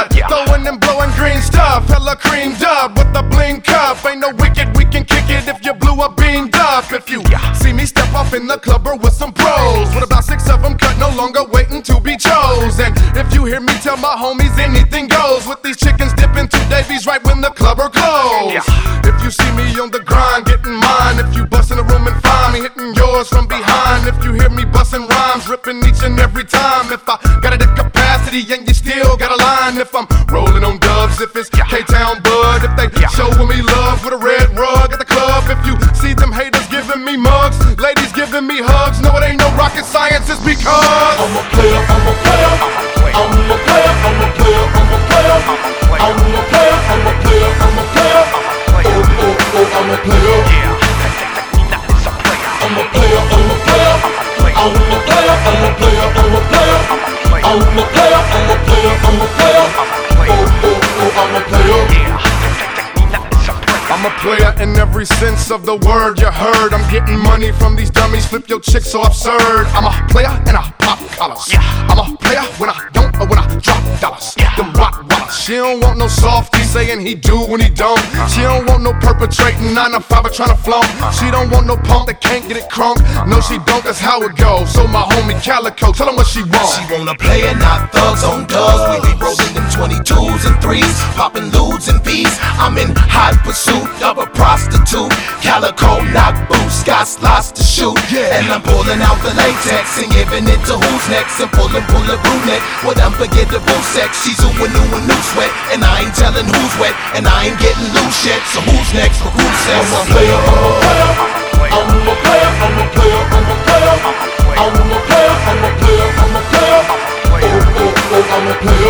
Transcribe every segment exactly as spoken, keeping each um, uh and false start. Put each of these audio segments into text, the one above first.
cut, yeah. Throwing and blowing green stuff, hella creamed up with a bling cup. Ain't no wicked, we can kick it if you blew a beamed up. If you yeah. see me step off in the club or with some pros, with about six of them cut, no longer waiting to be chosen. If you hear me tell my homies anything goes, with these chickens dipping two Davies right when the clubber close. Yeah. If you see me on the grind, getting mine. If you bust in the room and find me hitting yours from behind. If you hear me busting rhymes, ripping each and every time. If I got it at capacity and you still got a line. If I'm rolling on dubs, if it's K-Town Bud. If they yeah. showing me love with a red rug at the club. If you see them haters giving me mugs, ladies giving me hugs, no, it ain't no rocket science, it's because I'm a player, I'm a player, I'm a player, I'm a player, I'm a player, I'm a player, I'm a player, I'm a player, oh, oh, oh, I'm a player, I'm a player, I'm a player, I'm a player, I'm a player, I'm a player, I'm a player, I'm a player, I'm a player, oh, oh, oh, I'm a player. I'm a player in every sense of the word you heard. I'm getting money from these dummies, flip your chick so absurd. I'm a player and I pop collars. Yeah. I'm a player when I don't or when I drop dollars. Yeah. Them rock wallers. She don't want no softy saying he do when he don't. Uh-huh. She don't want no perpetrating nine to five or trying to flaunt. Uh-huh. She don't want no punk that can't get it crunk. Uh-huh. No, she don't, that's how it goes. So my homie Calico, tell him what she wants. She wanna play and not thugs on dubs. We be rolling them twenty-twos and threes, popping ludes and V's. I'm in hot pursuit of a prostitute. Calico knock boots, got slots to shoot. Yeah. And I'm pulling out the latex and giving it to who's next. And pulling, pulling brunette with unforgettable sex. She's ooh and ooh and new sweat, and I ain't telling who's wet, and I ain't getting loose yet. So who's next for who's sex? I'm a player, I'm a player, I'm a player, I'm a player, I'm a player, I'm a player, I'm a player, I'm a player, oh, oh, oh, I'm a player,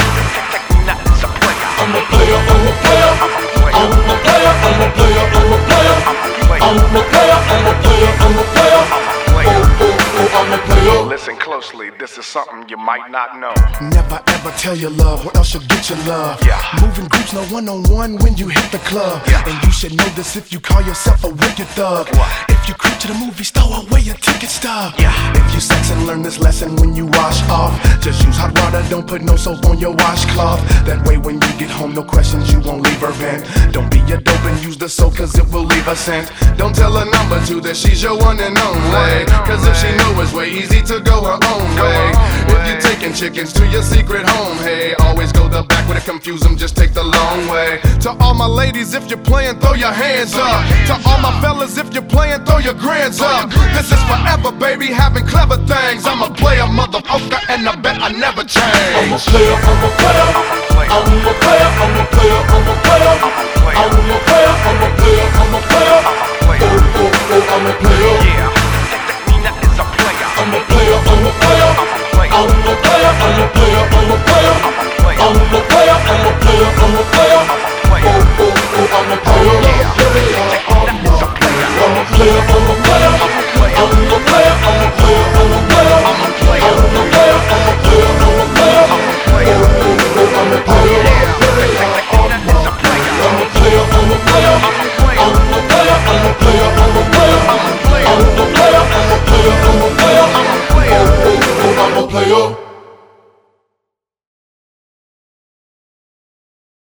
I'm a player, I'm a player, I'm a player, I'm a player, I'm a player, I'm a player, I'm a player, I'm a player, oh, oh, oh, I'm a player. Listen closely, this is something you might not know. Never ever tell your love, what else should get your love. Yeah. Moving groups, no one-on-one when you hit the club. Yeah. And you should know this if you call yourself a wicked thug. What? If you creep to the movies, throw away your ticket stub. Yeah. If you sex and learn this lesson when you wash off, just use hot water, don't put no soap on your washcloth. That way when you get home, no questions, you won't leave her vent. Don't be a dope and use the soap cause it will leave a scent. Don't tell a number two that she's your one and only, cause if she know it's way easy to go her own way. If you taking chickens to your secret home, hey, always go the back way to confuse them, just take the long way. To all my ladies, if you're playing, throw your hands up. To all my fellas, if you're playing, throw your grands up. This is forever, baby, having clever things. I'm a player, motherfucker, and I bet I never change. I'm a player, I'm a player, I'm a player, I'm a player, I'm a player, I'm a player, I'm a player, I'm a player, oh, oh, oh, I'm a player. I'm a player, I'm a player, I'm a player, I'm a player, I'm a player, I'm a player.